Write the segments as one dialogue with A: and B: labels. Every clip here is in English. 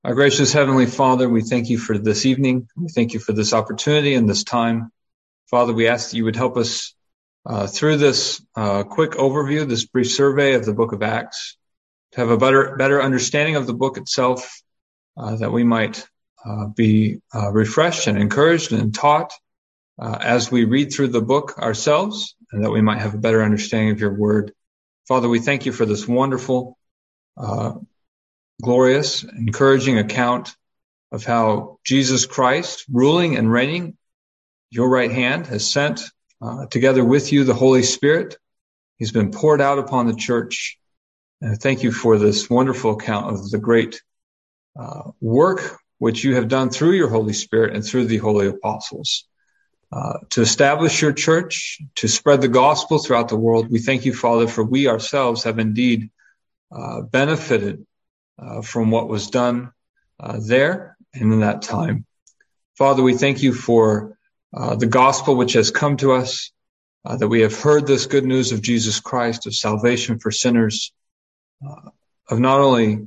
A: Our gracious Heavenly Father, we thank you for this evening. We thank you for this opportunity and this time. Father, we ask that you would help us through this quick overview, this brief survey of the book of Acts, to have a better understanding of the book itself, that we might be refreshed and encouraged and taught as we read through the book ourselves, and that we might have a better understanding of your word. Father, we thank you for this wonderful, glorious, encouraging account of how Jesus Christ, ruling and reigning, your right hand, has sent together with you the Holy Spirit. He's been poured out upon the church. And thank you for this wonderful account of the great work which you have done through your Holy Spirit and through the holy apostles to establish your church, to spread the gospel throughout the world. We thank you, Father, for we ourselves have indeed benefited from what was done there and in that time. Father, we thank you for the gospel which has come to us, that we have heard this good news of Jesus Christ, of salvation for sinners, of not only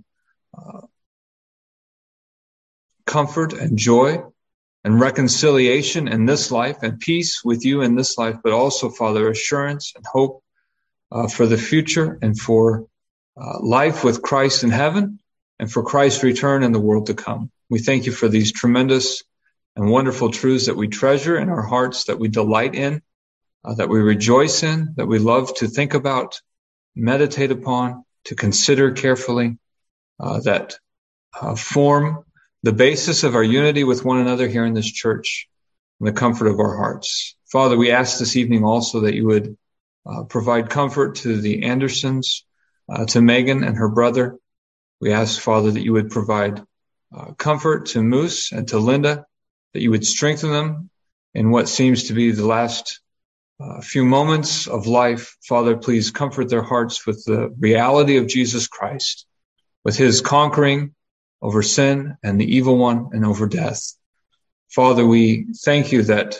A: comfort and joy and reconciliation in this life and peace with you in this life, but also, Father, assurance and hope for the future and for life with Christ in heaven and for Christ's return in the world to come. We thank you for these tremendous and wonderful truths that we treasure in our hearts, that we delight in, that we rejoice in, that we love to think about, meditate upon, to consider carefully, that form the basis of our unity with one another here in this church and the comfort of our hearts. Father, we ask this evening also that you would provide comfort to the Andersons, to Megan and her brother. We ask, Father, that you would provide comfort to Moose and to Linda, that you would strengthen them in what seems to be the last few moments of life. Father, please comfort their hearts with the reality of Jesus Christ, with his conquering over sin and the evil one and over death. Father, we thank you that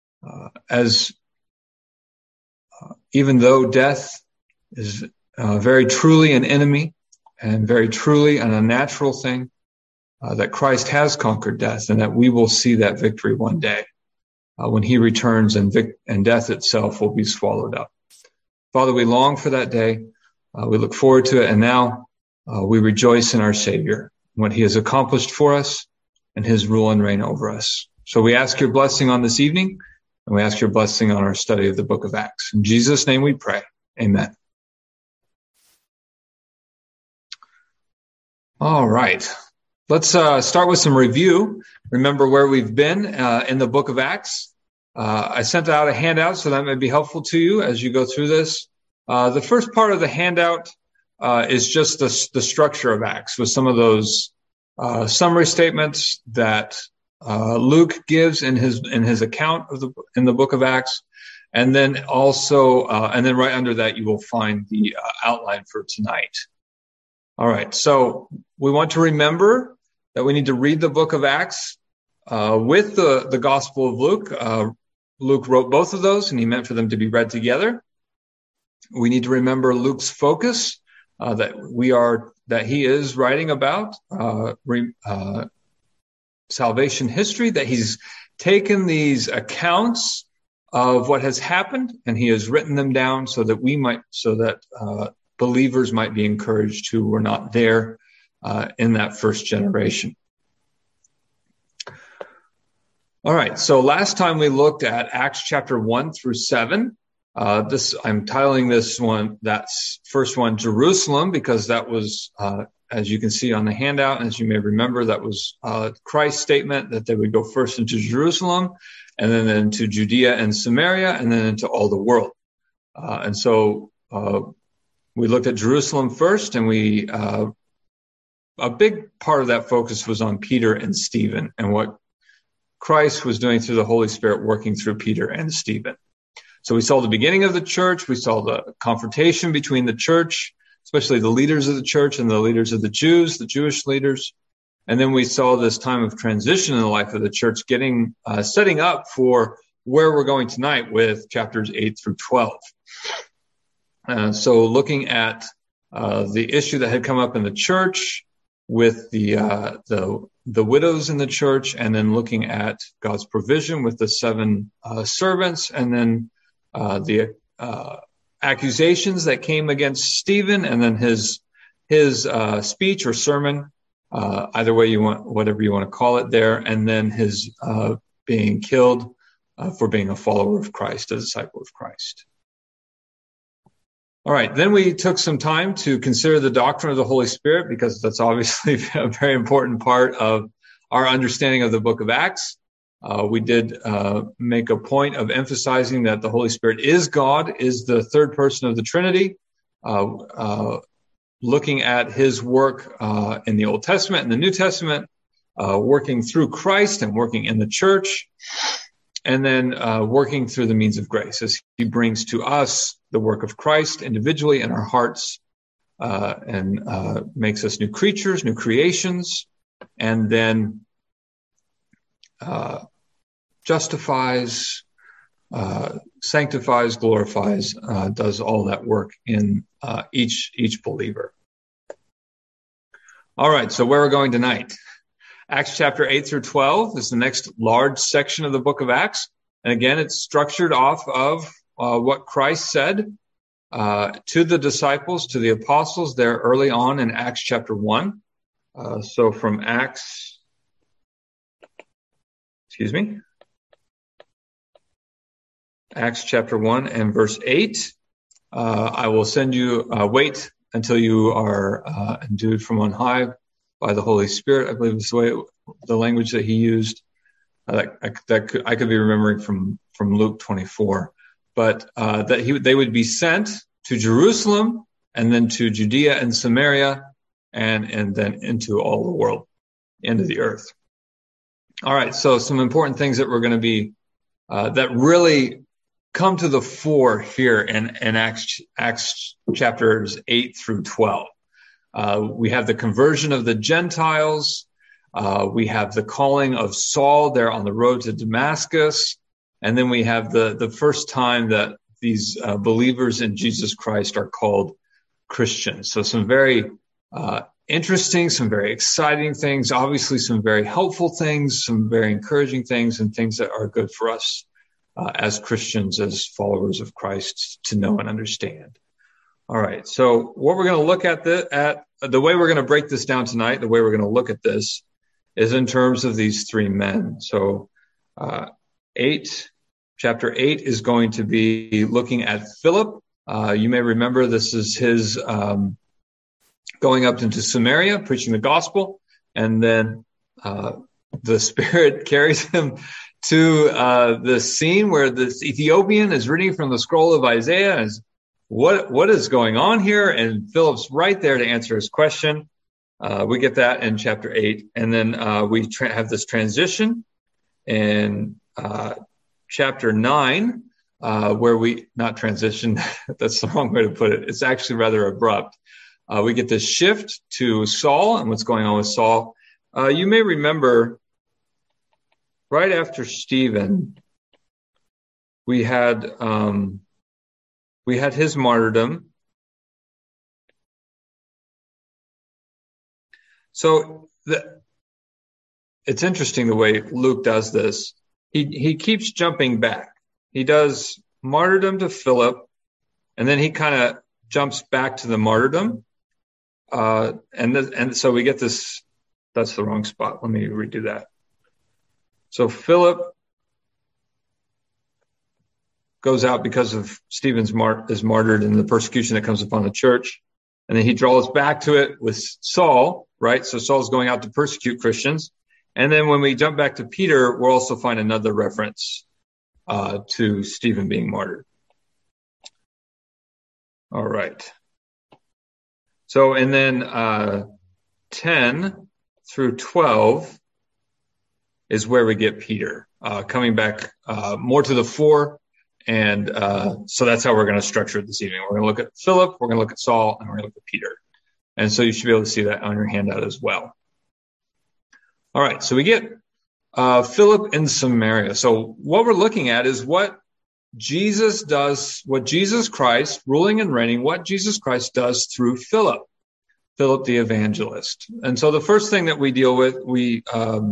A: even though death is very truly an enemy and very truly an unnatural thing, that Christ has conquered death and that we will see that victory one day when he returns and death itself will be swallowed up. Father, we long for that day. We look forward to it. And now we rejoice in our Savior, what he has accomplished for us and his rule and reign over us. So we ask your blessing on this evening, and we ask your blessing on our study of the book of Acts. In Jesus' name we pray. Amen. All right. Let's start with some review. Remember where we've been in the book of Acts. I sent out a handout, so that may be helpful to you as you go through this. The first part of the handout is just the structure of Acts, with some of those summary statements that Luke gives in his account in the book of Acts, and then also right under that you will find the outline for tonight. All right, so we want to remember that we need to read the book of Acts with the Gospel of Luke. Luke wrote both of those, and he meant for them to be read together. We need to remember Luke's focus, that he is writing about salvation history, that he's taken these accounts of what has happened and he has written them down so that believers might be encouraged who were not there in that first generation. All right, so last time we looked at Acts chapter 1 through 7. I'm titling this one, that's first one, Jerusalem, because that was, as you can see on the handout, and as you may remember, that was Christ's statement that they would go first into Jerusalem, and then into Judea and Samaria, and then into all the world. And so we looked at Jerusalem first, and a big part of that focus was on Peter and Stephen and what Christ was doing through the Holy Spirit working through Peter and Stephen. So we saw the beginning of the church. We saw the confrontation between the church, especially the leaders of the church and the leaders of the Jews, the Jewish leaders. And then we saw this time of transition in the life of the church, setting up for where we're going tonight with chapters 8 through 12. So looking at the issue that had come up in the church, with the widows in the church, and then looking at God's provision with the 7 servants, and then the accusations that came against Stephen, and then his speech or sermon, either way you want, whatever you want to call it there, and then his being killed for being a follower of Christ, a disciple of Christ. All right, then we took some time to consider the doctrine of the Holy Spirit, because that's obviously a very important part of our understanding of the book of Acts. We did make a point of emphasizing that the Holy Spirit is God, is the third person of the Trinity, looking at his work in the Old Testament and the New Testament, working through Christ and working in the church, and then working through the means of grace as he brings to us the work of Christ individually in our hearts, and makes us new creatures, new creations, and then justifies, sanctifies, glorifies, does all that work in each believer. All right, so where we're going tonight. Acts chapter 8 through 12 is the next large section of the book of Acts. And again, it's structured off of what Christ said to the disciples, to the apostles there early on in Acts chapter 1. So from Acts chapter 1 and verse 8. I will send you, wait until you are endued from on high by the Holy Spirit. I believe is the language that he used. I could be remembering from Luke 24. But they would be sent to Jerusalem, and then to Judea and Samaria, and then into all the world, end of the earth. All right, so some important things that we're going to be that really come to the fore here in Acts chapters 8 through 12. We have the conversion of the Gentiles. We have the calling of Saul there on the road to Damascus. And then we have the first time that these believers in Jesus Christ are called Christians. So some very interesting, some very exciting things, obviously some very helpful things, some very encouraging things, and things that are good for us as Christians, as followers of Christ, to know and understand. All right, so what we're going to look at, the way we're going to break this down tonight, the way we're going to look at this is in terms of these 3 men. So chapter 8 is going to be looking at Philip. You may remember this is his going up into Samaria, preaching the gospel, and then the Spirit carries him to the scene where this Ethiopian is reading from the scroll of Isaiah, and what is going on here? And Philip's right there to answer his question. We get that in chapter 8. And then we have this transition in chapter 9, where not transition, that's the wrong way to put it. It's actually rather abrupt. We get this shift to Saul and what's going on with Saul. You may remember right after Stephen, we had his martyrdom. So it's interesting the way Luke does this. He keeps jumping back. He does martyrdom to Philip, and then he kind of jumps back to the martyrdom. And so we get this. That's the wrong spot. Let me redo that. So Philip goes out because of Stephen's is martyred and the persecution that comes upon the church. And then he draws back to it with Saul, right? So Saul's going out to persecute Christians. And then when we jump back to Peter, we'll also find another reference to Stephen being martyred. All right. So, and then 10 through 12 is where we get Peter coming back more to the fore. And so that's how we're going to structure it this evening. We're going to look at Philip, we're going to look at Saul, and we're going to look at Peter. And so you should be able to see that on your handout as well. All right, so we get Philip in Samaria. So what we're looking at is what Jesus does, what Jesus Christ, ruling and reigning, what Jesus Christ does through Philip. Philip the evangelist. And so the first thing that we deal with, we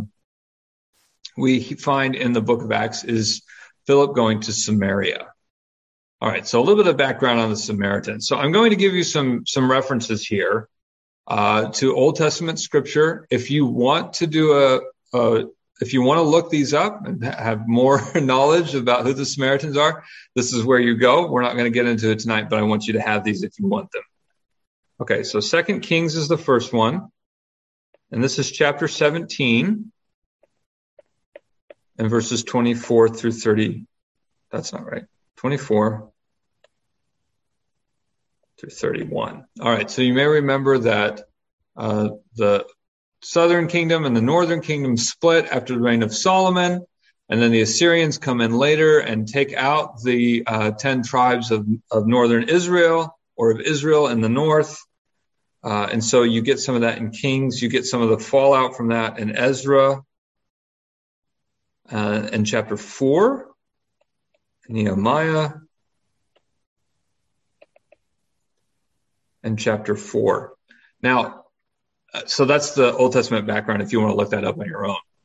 A: find in the book of Acts is Philip going to Samaria. All right, so a little bit of background on the Samaritans. So I'm going to give you some references here to Old Testament scripture. If you want to if you want to look these up and have more knowledge about who the Samaritans are, this is where you go. We're not going to get into it tonight, but I want you to have these if you want them. Okay, so 2 Kings is the first one, and this is chapter 17 and verses 24 through 30. That's not right. 24 through 31. All right, so you may remember that the southern kingdom and the northern kingdom split after the reign of Solomon, and then the Assyrians come in later and take out the 10 tribes of northern Israel, or of Israel in the north. And so you get some of that in Kings. You get some of the fallout from that in Ezra and chapter 4, Nehemiah, and chapter 4. Now, so that's the Old Testament background if you want to look that up on your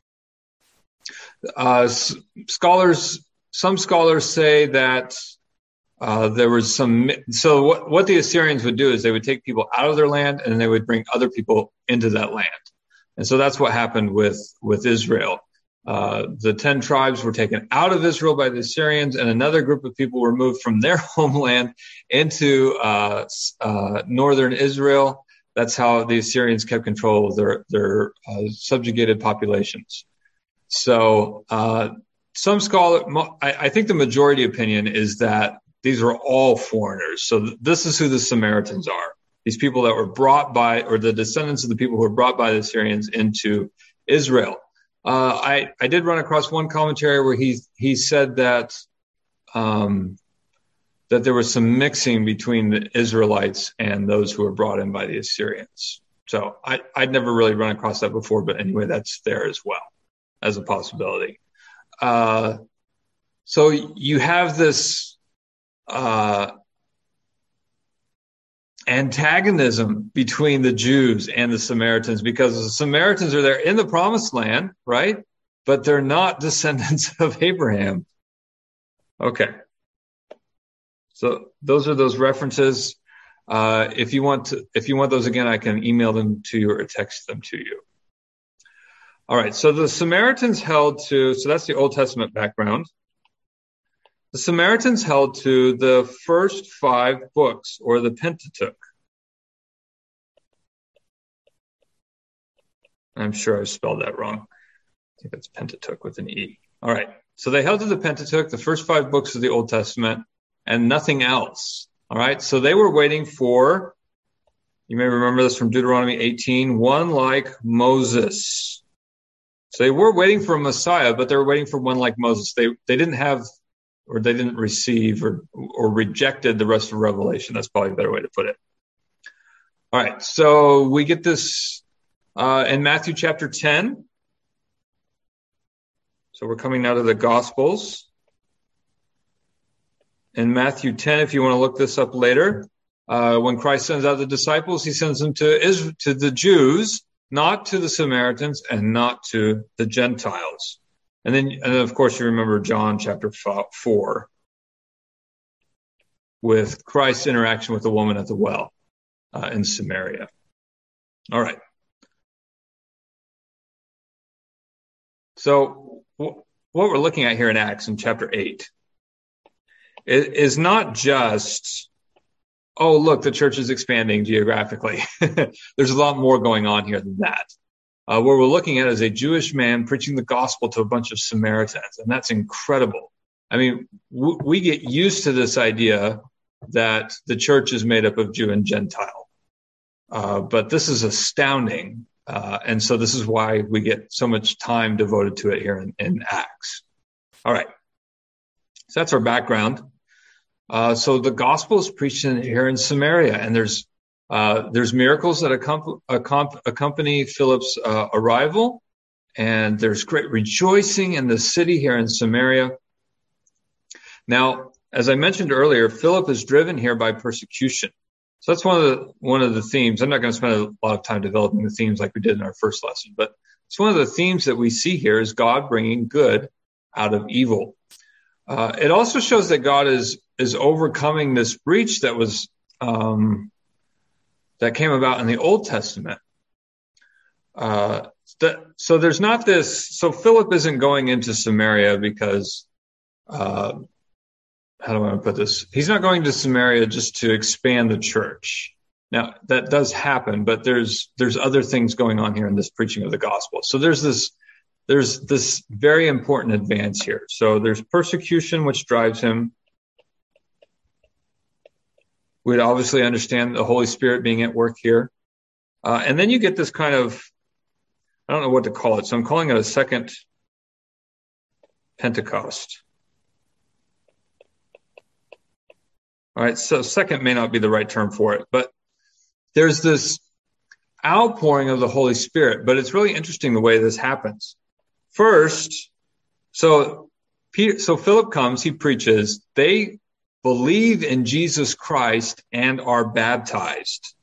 A: own. Some scholars say that there was some. So what the Assyrians would do is they would take people out of their land and they would bring other people into that land. And so that's what happened with Israel. The 10 tribes were taken out of Israel by the Assyrians, and another group of people were moved from their homeland into northern Israel. That's how the Assyrians kept control of their subjugated populations. So some scholars, I think the majority opinion is that these are all foreigners. So this is who the Samaritans are. These people that were brought by, or the descendants of the people who were brought by the Assyrians into Israel. I did run across one commentary where he said that that there was some mixing between the Israelites and those who were brought in by the Assyrians. So I'd never really run across that before, but anyway, that's there as well as a possibility. So you have this antagonism between the Jews and the Samaritans, because the Samaritans are there in the promised land, right? But they're not descendants of Abraham. Okay. So those are those references. If you want those again, I can email them to you or text them to you. All right. So the Samaritans so that's the Old Testament background. The Samaritans held to the first 5 books, or the Pentateuch. I'm sure I spelled that wrong. I think that's Pentateuch with an E. All right. So they held to the Pentateuch, the first 5 books of the Old Testament, and nothing else. All right. So they were waiting for, you may remember this from Deuteronomy 18, one like Moses. So they were waiting for a Messiah, but they were waiting for one like Moses. They didn't have, or they didn't receive, or rejected the rest of Revelation. That's probably a better way to put it. All right, so we get this in Matthew chapter 10. So we're coming now to the Gospels. In Matthew 10, if you want to look this up later, when Christ sends out the disciples, he sends them to the Jews, not to the Samaritans, and not to the Gentiles. And then, of course, you remember John chapter 4 with Christ's interaction with the woman at the well in Samaria. All right. So what we're looking at here in Acts in chapter 8 is not just, oh, look, the church is expanding geographically. There's a lot more going on here than that. What we're looking at is a Jewish man preaching the gospel to a bunch of Samaritans, and that's incredible. I mean, we get used to this idea that the church is made up of Jew and Gentile, but this is astounding, and so this is why we get so much time devoted to it here in Acts. All right, so that's our background. So the gospel is preached here in Samaria, and there's miracles that accompany Philip's arrival, and there's great rejoicing in the city here in Samaria. Now, as I mentioned earlier, Philip is driven here by persecution. So that's one of the themes. I'm not going to spend a lot of time developing the themes like we did in our first lesson, but it's one of the themes that we see here is God bringing good out of evil. It also shows that God is overcoming this breach that was that came about in the Old Testament. So there's not this. So Philip isn't going into Samaria because, how do I want to put this? He's not going to Samaria just to expand the church. Now that does happen, but there's other things going on here in this preaching of the gospel. So there's this very important advance here. So there's persecution, which drives him. We'd obviously understand the Holy Spirit being at work here. And then you get this kind of, I don't know what to call it. So I'm calling it a second Pentecost. All right. So second may not be the right term for it, but there's this outpouring of the Holy Spirit, but it's really interesting the way this happens. First, so Philip comes, he preaches, they believe in Jesus Christ and are baptized.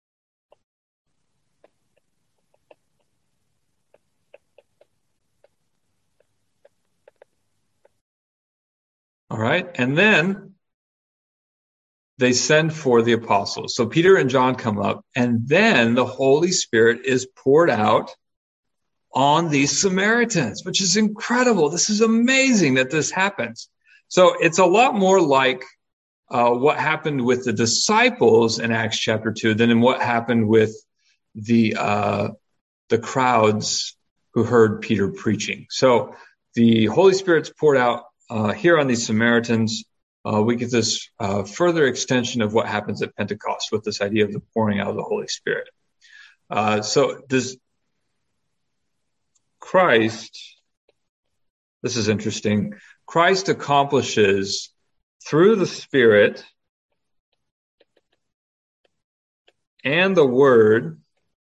A: All right. And then they send for the apostles. So Peter and John come up, and then the Holy Spirit is poured out on these Samaritans, which is incredible. This is amazing that this happens. So it's a lot more like what happened with the disciples in Acts chapter 2 than in what happened with the crowds who heard Peter preaching. So the Holy Spirit's poured out here on these Samaritans. We get this further extension of what happens at Pentecost with this idea of the pouring out of the Holy Spirit. So this Christ, this is interesting. Christ accomplishes through the Spirit and the Word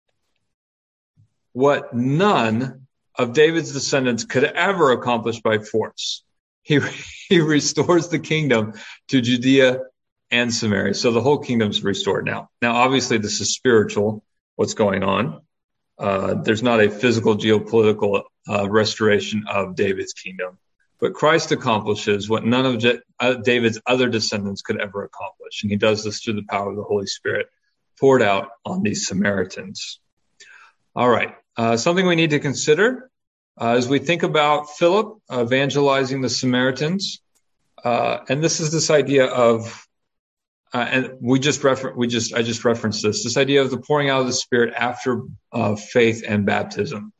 A: what none of David's descendants could ever accomplish by force. He restores the kingdom to Judea and Samaria. So the whole kingdom's restored now. Now, obviously, this is spiritual, what's going on. There's not a physical, geopolitical restoration of David's kingdom. But Christ accomplishes what none of David's other descendants could ever accomplish. And he does this through the power of the Holy Spirit poured out on these Samaritans. All right. Something we need to consider as we think about Philip evangelizing the Samaritans. And this is this idea of, and I just referenced this idea of the pouring out of the Spirit after faith and baptism.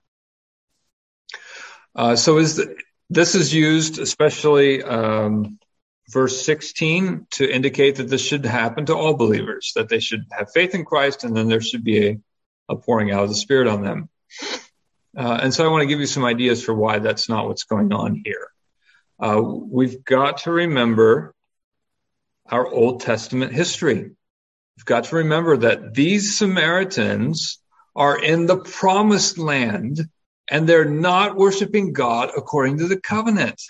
A: This is used, especially verse 16, to indicate that this should happen to all believers, that they should have faith in Christ, and then there should be a pouring out of the Spirit on them. And so I want to give you some ideas for why that's not what's going on here. We've got to remember our Old Testament history. We've got to remember that these Samaritans are in the promised land, and they're not worshiping God according to the covenant.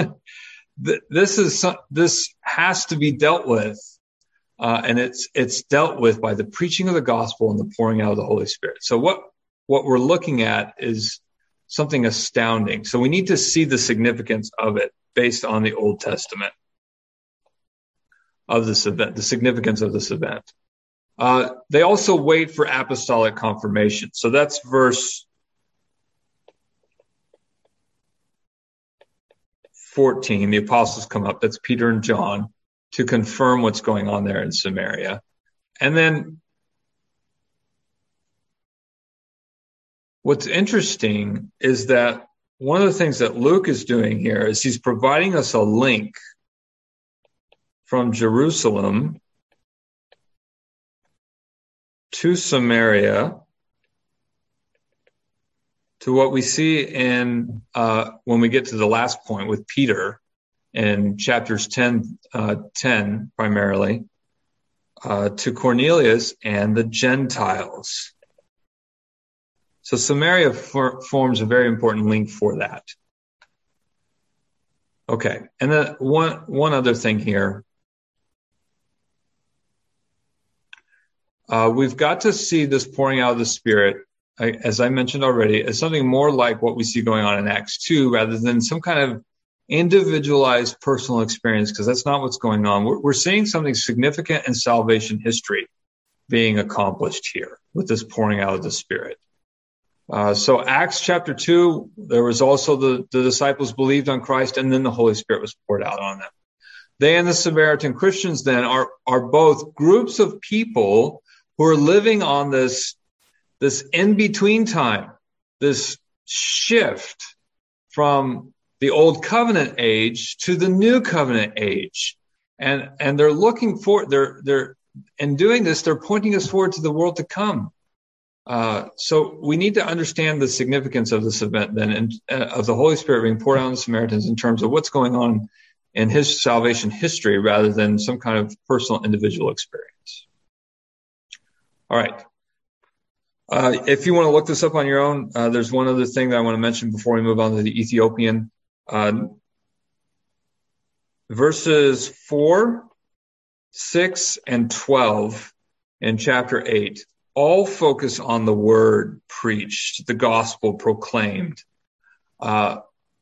A: This has to be dealt with, and it's dealt with by the preaching of the gospel and the pouring out of the Holy Spirit. So what we're looking at is something astounding. So we need to see the significance of it based on the Old Testament of this event, the significance of this event. They also wait for apostolic confirmation. So that's verse 14. The apostles come up, that's Peter and John, to confirm what's going on there in Samaria. And then what's interesting is that one of the things that Luke is doing here is he's providing us a link from Jerusalem to Samaria to what we see in when we get to the last point with Peter in chapters 10 primarily, to Cornelius and the Gentiles. So Samaria forms a very important link for that. Okay, and then one other thing here. we've got to see this pouring out of the Spirit, as I mentioned already, as something more like what we see going on in Acts 2, rather than some kind of individualized personal experience, because that's not what's going on. We're seeing something significant in salvation history being accomplished here with this pouring out of the Spirit. So Acts chapter 2, there was also the disciples believed on Christ, and then the Holy Spirit was poured out on them. They and the Samaritan Christians then are both groups of people who are living on this in-between time, this shift from the old covenant age to the new covenant age. And they're looking for, they're in doing this, they're pointing us forward to the world to come. So we need to understand the significance of this event then, and of the Holy Spirit being poured out on the Samaritans in terms of what's going on in his salvation history rather than some kind of personal individual experience. All right. If you want to look this up on your own, there's one other thing that I want to mention before we move on to the Ethiopian. Verses 4, 6, and 12 in chapter 8 all focus on the word preached, the gospel proclaimed. I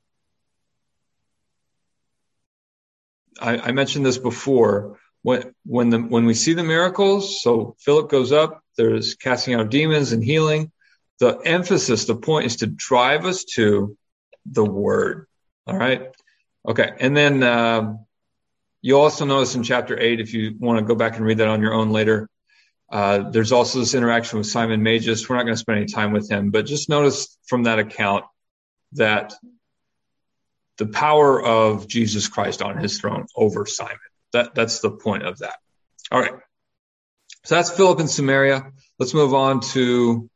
A: mentioned this before. When we see the miracles, so Philip goes up, there's casting out demons and healing. The emphasis, the point is to drive us to the word. All right. Okay. And then you also notice in chapter 8, if you want to go back and read that on your own later, there's also this interaction with Simon Magus. We're not going to spend any time with him, but just notice from that account that the power of Jesus Christ on his throne over Simon. That's the point of that. All right. So that's Philip in Samaria. Let's move on to,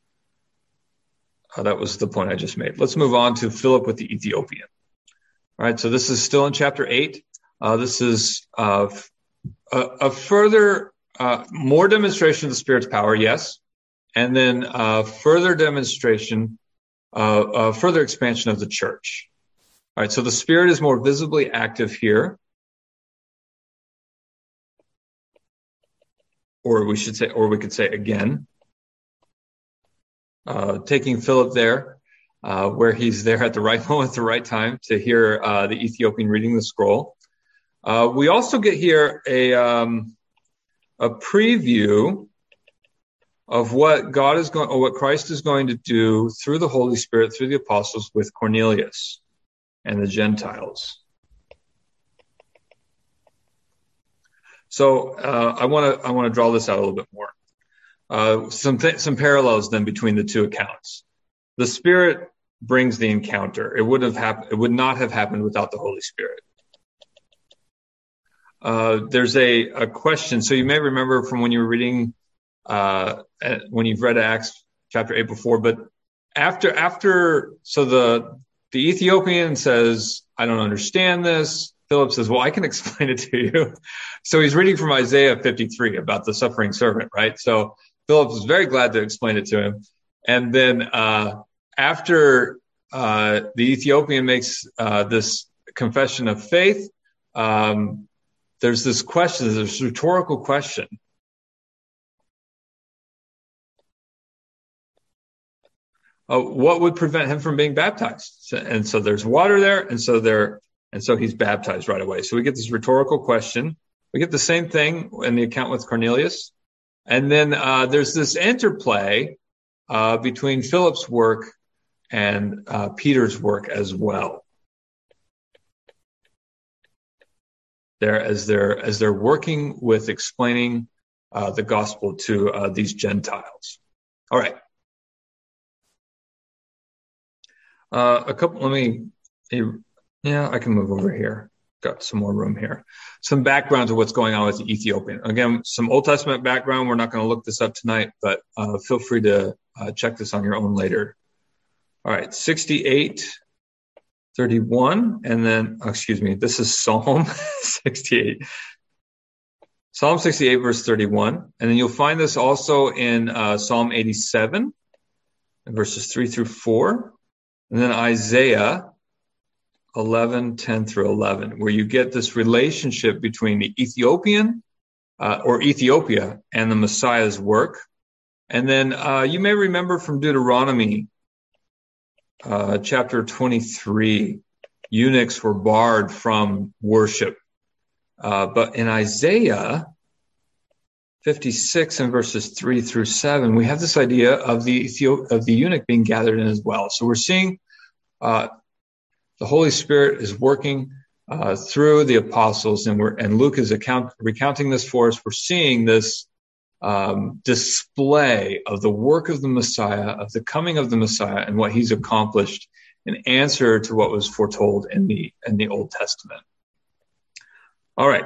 A: that was the point I just made. Let's move on to Philip with the Ethiopian. All right. So this is still in chapter 8. This is a further, more demonstration of the Spirit's power, yes. And then further demonstration, further expansion of the church. All right. So the Spirit is more visibly active here. Or we could say again, taking Philip there, where he's there at the right moment, at the right time to hear the Ethiopian reading the scroll. We also get here a preview of what what Christ is going to do through the Holy Spirit, through the apostles with Cornelius and the Gentiles. So I want to draw this out a little bit more. Some parallels then between the two accounts. The Spirit brings the encounter. It would not have happened without the Holy Spirit. There's a question. So you may remember from when you were reading, when you've read Acts chapter 8 before, but so the Ethiopian says, I don't understand this. Philip says, well, I can explain it to you. So he's reading from Isaiah 53 about the suffering servant, right? So Philip is very glad to explain it to him. And then after the Ethiopian makes this confession of faith, there's this question, this rhetorical question. What would prevent him from being baptized? And so there's water there, and so he's baptized right away. So we get this rhetorical question. We get the same thing in the account with Cornelius. And then there's this interplay between Philip's work and Peter's work as well. As they're working with explaining the gospel to these Gentiles. All right. I can move over here. Got some more room here. Some background to what's going on with the Ethiopian. Again, some Old Testament background. We're not going to look this up tonight, but feel free to check this on your own later. All right, 68:31, and then, this is Psalm 68. Psalm 68, verse 31. And then you'll find this also in Psalm 87, verses 3 through 4. And then Isaiah 11:10 through 11, where you get this relationship between the Ethiopian or Ethiopia and the Messiah's work. And then you may remember from Deuteronomy chapter 23, eunuchs were barred from worship. But in Isaiah 56 and verses 3 through 7, we have this idea of the eunuch being gathered in as well. So we're seeing the Holy Spirit is working through the apostles, and Luke is recounting this for us. We're seeing this display of the work of the Messiah, of the coming of the Messiah, and what he's accomplished in answer to what was foretold in the Old Testament. All right.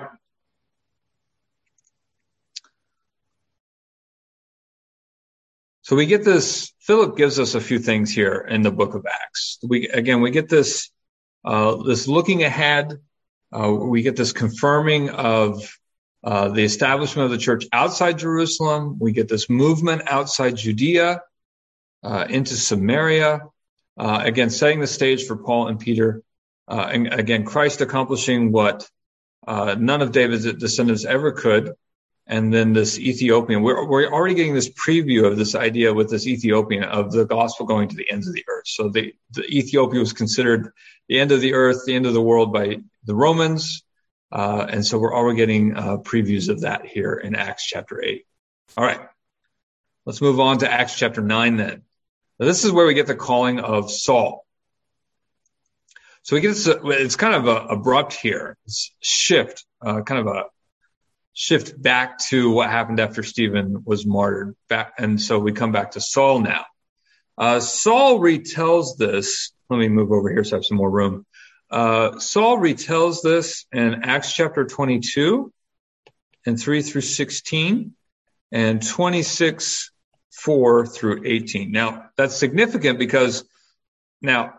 A: So we get this. Philip gives us a few things here in the book of Acts. We get this looking ahead. We get this confirming of the establishment of the church outside Jerusalem. We get this movement outside Judea into Samaria. Again, setting the stage for Paul and Peter. And again, Christ accomplishing what none of David's descendants ever could. And then this Ethiopian, we're already getting this preview of this idea with this Ethiopian of the gospel going to the ends of the earth. So the Ethiopia was considered the end of the earth, the end of the world by the Romans. And so we're already getting previews of that here in Acts chapter 8. All right, let's move on to Acts chapter 9 then. Now, this is where we get the calling of Saul. So we get this, it's kind of abrupt here. It's shift, kind of a shift back to what happened after Stephen was martyred. And so we come back to Saul now. Saul retells this. Let me move over here so I have some more room. Saul retells this in Acts chapter 22 and 3 through 16 and 26, 4 through 18. Now, that's significant because now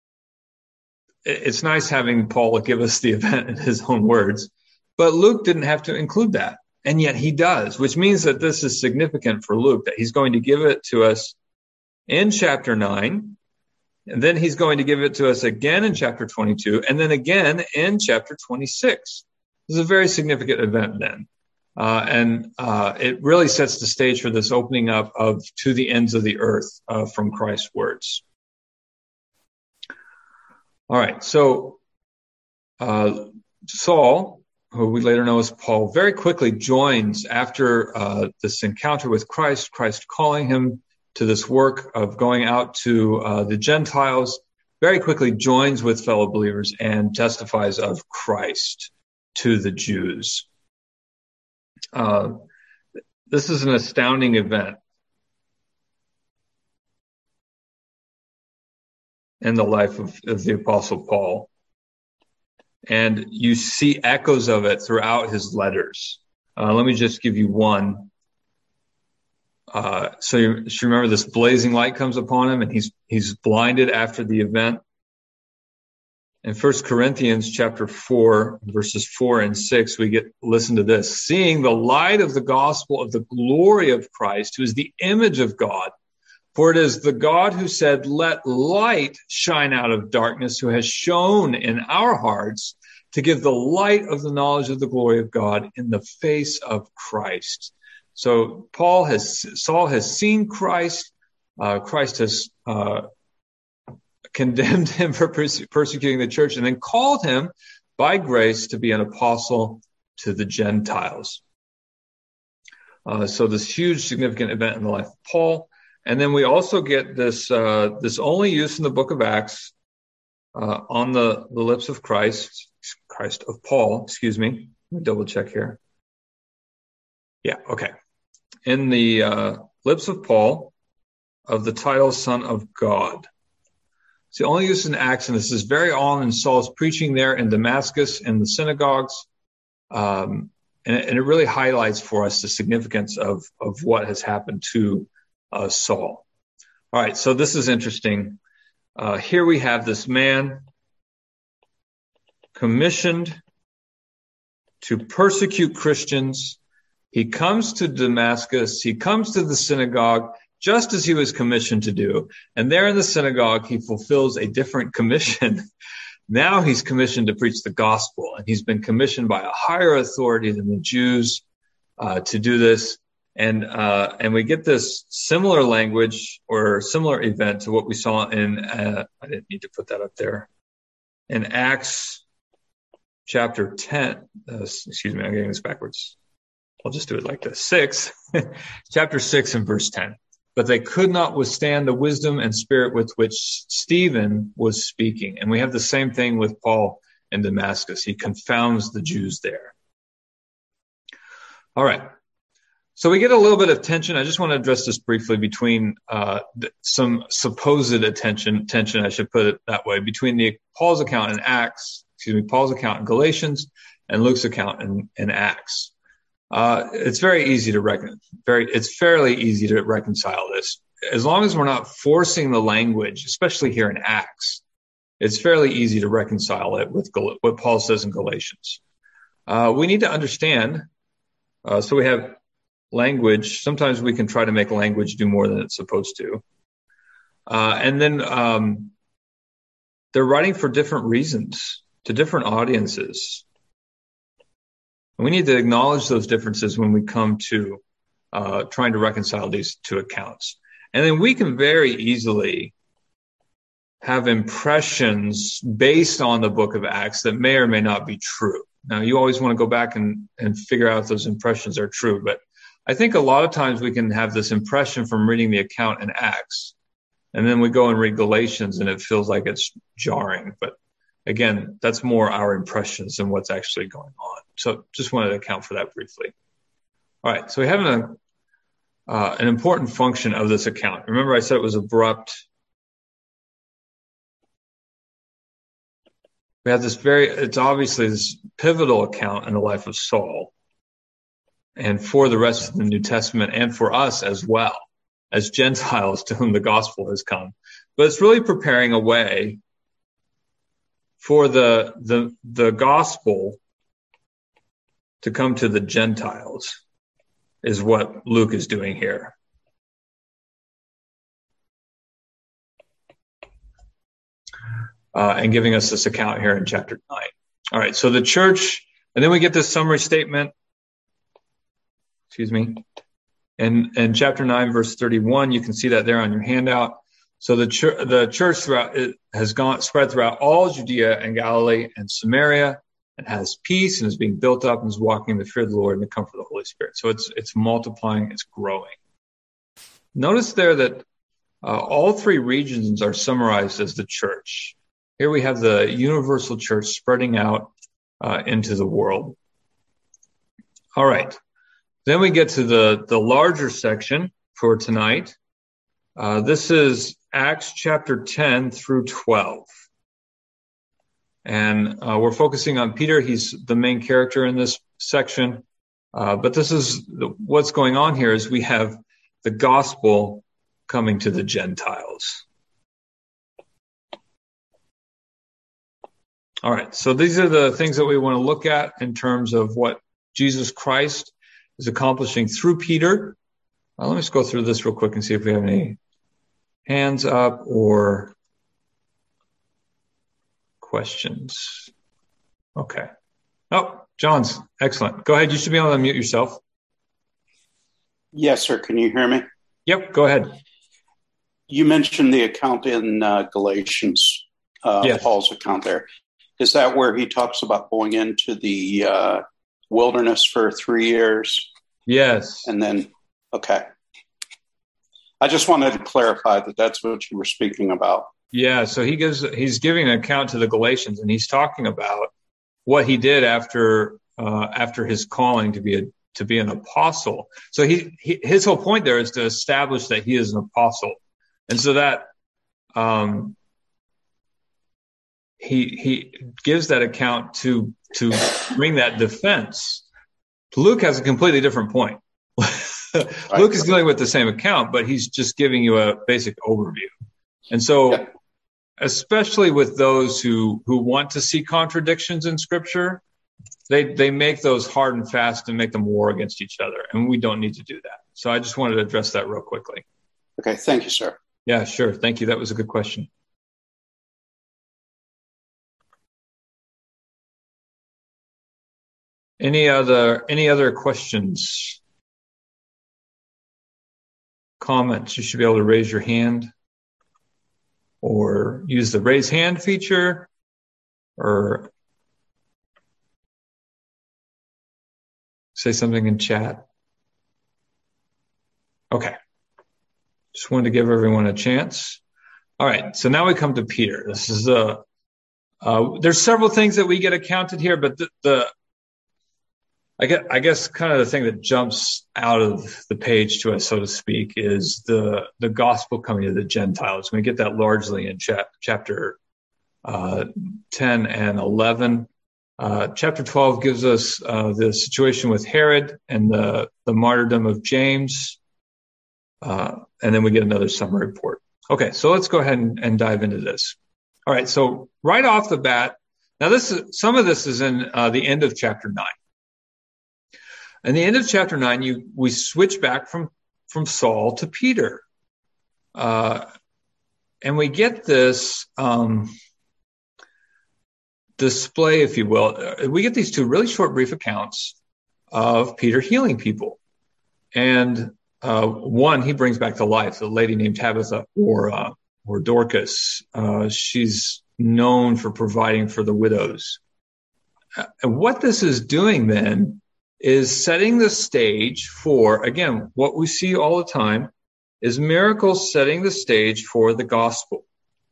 A: it's nice having Paul give us the event in his own words. But Luke didn't have to include that, and yet he does, which means that this is significant for Luke, that he's going to give it to us in chapter 9, and then he's going to give it to us again in chapter 22, and then again in chapter 26. This is a very significant event then, and it really sets the stage for this opening up of to the ends of the earth from Christ's words. All right, so Saul, who we later know as Paul, very quickly joins after this encounter with Christ calling him to this work of going out to the Gentiles, very quickly joins with fellow believers and testifies of Christ to the Jews. This is an astounding event in the life of the Apostle Paul. And you see echoes of it throughout his letters. Let me just give you one. So you remember this blazing light comes upon him and he's blinded after the event. In 1 Corinthians chapter 4, verses 4 and 6, listen to this. Seeing the light of the gospel of the glory of Christ, who is the image of God, for it is the God who said, let light shine out of darkness, who has shone in our hearts to give the light of the knowledge of the glory of God in the face of Christ. So Saul has seen Christ. Christ has condemned him for persecuting the church and then called him by grace to be an apostle to the Gentiles. So this huge significant event in the life of Paul. And then we also get this only use in the book of Acts on the lips of Paul, excuse me. Let me double check here. Yeah, okay. In the lips of Paul of the title Son of God. It's the only use in Acts, and this is very on in Saul's preaching there in Damascus in the synagogues. And it really highlights for us the significance of what has happened to Saul. All right, so this is interesting. Here we have this man commissioned to persecute Christians. He comes to Damascus. He comes to the synagogue just as he was commissioned to do. And there in the synagogue, he fulfills a different commission. Now he's commissioned to preach the gospel, and he's been commissioned by a higher authority than the Jews to do this. And we get this similar language or similar event to what we saw in, I didn't need to put that up there, in Acts chapter 10. Excuse me, I'm getting this backwards. I'll just do it like this. 6, chapter 6 and verse 10. But they could not withstand the wisdom and spirit with which Stephen was speaking. And we have the same thing with Paul in Damascus. He confounds the Jews there. All right. So we get a little bit of tension. I just want to address this briefly between some supposed tension, I should put it that way, between Paul's account in Paul's account in Galatians and Luke's account in Acts. It's very easy to it's fairly easy to reconcile this. As long as we're not forcing the language, especially here in Acts, it's fairly easy to reconcile it with what Paul says in Galatians. We need to understand, so we have language. Sometimes we can try to make language do more than it's supposed to. And then they're writing for different reasons to different audiences. And we need to acknowledge those differences when we come to trying to reconcile these two accounts. And then we can very easily have impressions based on the book of Acts that may or may not be true. Now, you always want to go back and figure out if those impressions are true, but I think a lot of times we can have this impression from reading the account in Acts, and then we go and read Galatians and it feels like it's jarring. But again, that's more our impressions than what's actually going on. So just wanted to account for that briefly. All right, so we have an important function of this account. Remember I said it was abrupt. We have it's obviously this pivotal account in the life of Saul, and for the rest of the New Testament, and for us as well, as Gentiles to whom the gospel has come. But it's really preparing a way for the gospel to come to the Gentiles, is what Luke is doing here. And giving us this account here in chapter 9. All right, so the church, and then we get this summary statement. In chapter 9, verse 31, you can see that there on your handout. So the church throughout it has spread throughout all Judea and Galilee and Samaria, and has peace and is being built up and is walking in the fear of the Lord and the comfort of the Holy Spirit. So it's multiplying, it's growing. Notice there that all three regions are summarized as the church. Here we have the universal church spreading out into the world. All right. Then we get to the larger section for tonight. This is Acts chapter 10 through 12. And we're focusing on Peter. He's the main character in this section. But this is what's going on here is we have the gospel coming to the Gentiles. All right. So these are the things that we want to look at in terms of what Jesus Christ is accomplishing through Peter. Let me just go through this real quick and see if we have any hands up or questions. Okay. Oh, John's excellent. Go ahead. You should be able to unmute yourself.
B: Yes, sir. Can you hear me?
A: Yep. Go ahead.
B: You mentioned the account in Galatians,
A: yes.
B: Paul's account there. Is that where he talks about going into the wilderness for 3 years?
A: Yes.
B: And then, okay. I just wanted to clarify that that's what you were speaking about.
A: Yeah, so he's giving an account to the Galatians, and he's talking about what he did after his calling to be an apostle. So his whole point there is to establish that he is an apostle, and so that he gives that account to bring that defense. Luke has a completely different point. Luke is dealing with the same account, but he's just giving you a basic overview. And so, especially with those who want to see contradictions in Scripture, they make those hard and fast and make them war against each other. And we don't need to do that. So I just wanted to address that real quickly.
B: Okay. Thank you, sir.
A: Yeah, sure. Thank you. That was a good question. Any other questions, comments? You should be able to raise your hand or use the raise hand feature or say something in chat. Okay. Just wanted to give everyone a chance. All right. So now we come to Peter. This is there's several things that we get accounted here, but I guess kind of the thing that jumps out of the page to us, so to speak, is the gospel coming to the Gentiles. We get that largely in chapter 10 and 11. Chapter 12 gives us the situation with Herod and the martyrdom of James. And then we get another summary report. Okay, so let's go ahead and dive into this. All right, so right off the bat, now some of this is in the end of chapter 9. In the end of chapter 9, we switch back from Saul to Peter. And we get this display, if you will. We get these two really short, brief accounts of Peter healing people. And one, he brings back to life the lady named Tabitha or Dorcas. She's known for providing for the widows. And what this is doing then is setting the stage for, again, what we see all the time is miracles setting the stage for the gospel.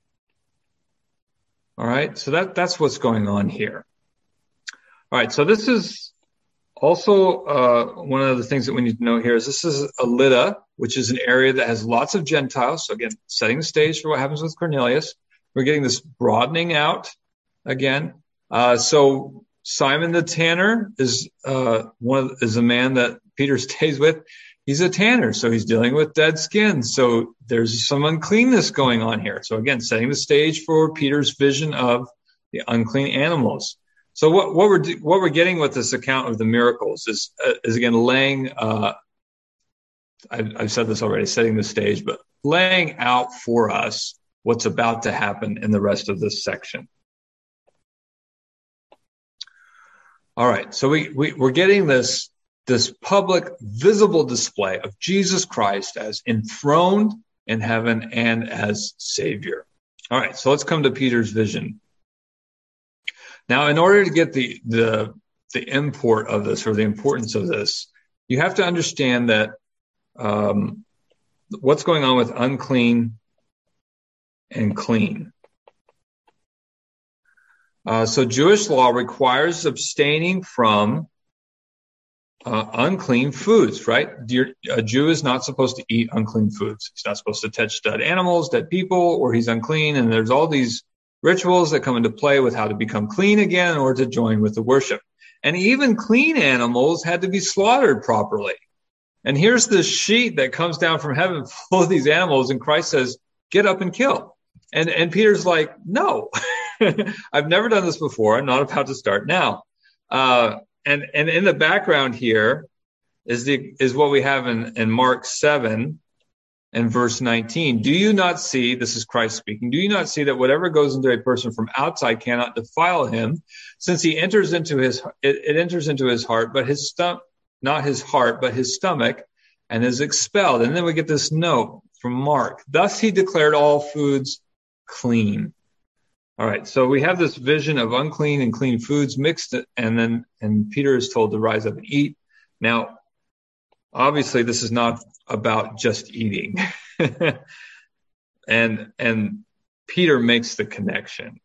A: All right, so that's what's going on here. All right, so this is also one of the things that we need to know here is this is a Lydda, which is an area that has lots of Gentiles. So again, setting the stage for what happens with Cornelius. We're getting this broadening out again. So Simon the tanner is a man that Peter stays with. He's a tanner, so he's dealing with dead skin. So there's some uncleanness going on here. So again, setting the stage for Peter's vision of the unclean animals. So what we're getting with this account of the miracles is again laying. I've said this already, setting the stage, but laying out for us what's about to happen in the rest of this section. All right, so we're getting this public, visible display of Jesus Christ as enthroned in heaven and as Savior. All right, so let's come to Peter's vision. Now, in order to get the import of this or the importance of this, you have to understand that what's going on with unclean and clean. So Jewish law requires abstaining from unclean foods, right? A Jew is not supposed to eat unclean foods. He's not supposed to touch dead animals, dead people, or he's unclean. And there's all these rituals that come into play with how to become clean again or to join with the worship. And even clean animals had to be slaughtered properly. And here's this sheet that comes down from heaven full of these animals, and Christ says, get up and kill. And Peter's like, no, I've never done this before. I'm not about to start now. And in the background here is what we have in Mark 7 and verse 19. Do you not see, this is Christ speaking, do you not see that whatever goes into a person from outside cannot defile him, since it enters into his heart, but not his heart, but his stomach, and is expelled. And then we get this note from Mark. Thus he declared all foods clean. All right, so we have this vision of unclean and clean foods mixed, and Peter is told to rise up and eat. Now, obviously, this is not about just eating, and Peter makes the connection.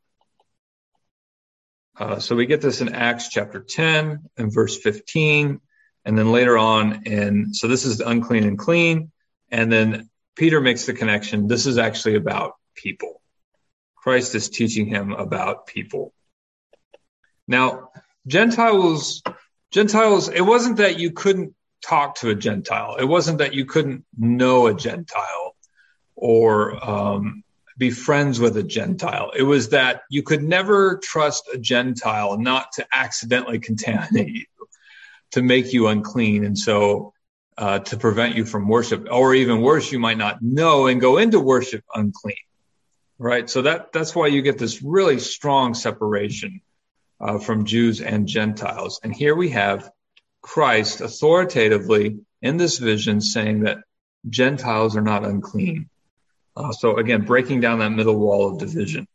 A: So we get this in Acts chapter 10 and verse 15, and then later on so this is unclean and clean, and then Peter makes the connection. This is actually about people. Christ is teaching him about people. Now, Gentiles, it wasn't that you couldn't talk to a Gentile. It wasn't that you couldn't know a Gentile or be friends with a Gentile. It was that you could never trust a Gentile not to accidentally contaminate you, to make you unclean, and so to prevent you from worship. Or even worse, you might not know and go into worship unclean. Right, so that's why you get this really strong separation from Jews and Gentiles. And here we have Christ authoritatively in this vision saying that Gentiles are not unclean. So again, breaking down that middle wall of division.